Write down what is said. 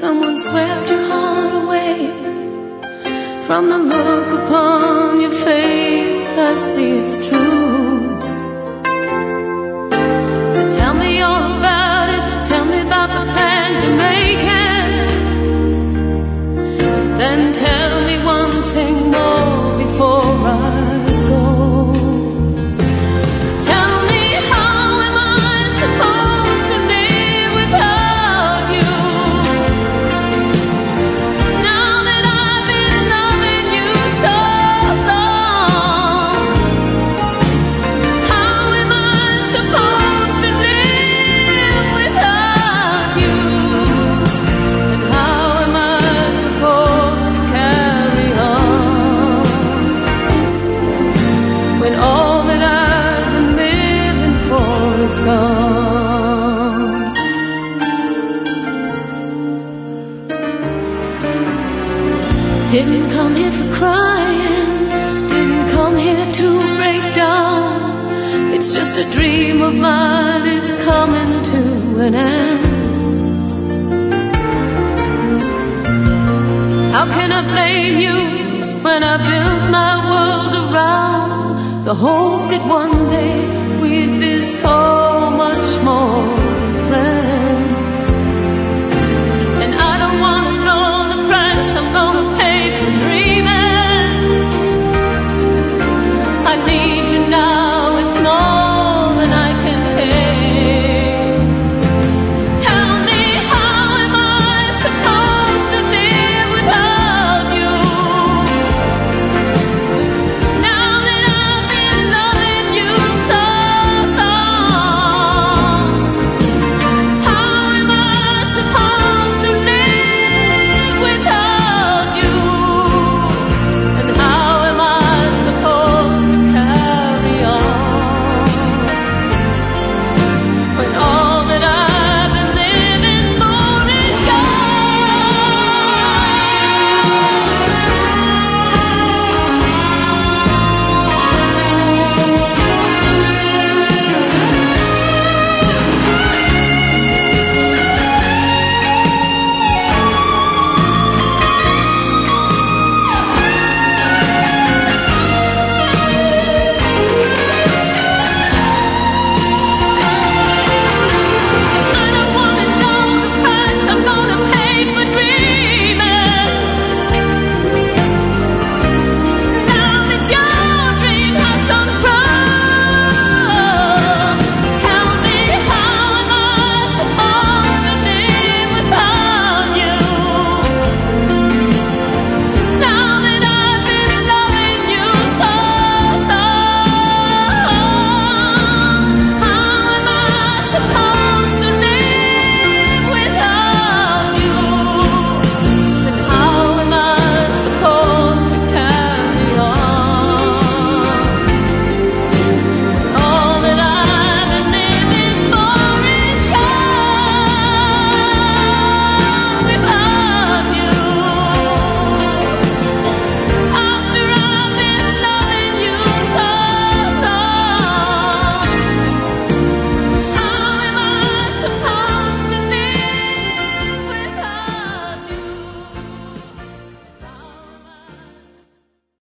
someone swept your heart away. From the look upon your face, I see it's true. So tell me all about it, tell me about the plans you're making. Then tell me one thing more before I go. Tell me, how am I supposed to live without you? Now that I've been loving you so long, how am I supposed to live without you? And how am I supposed to carry on when all that I've been living for is gone? Didn't come here for crying, didn't come here to break down. It's just a dream of mine is coming to an end. How can I blame you when I built my world around the hope that one day we'd be so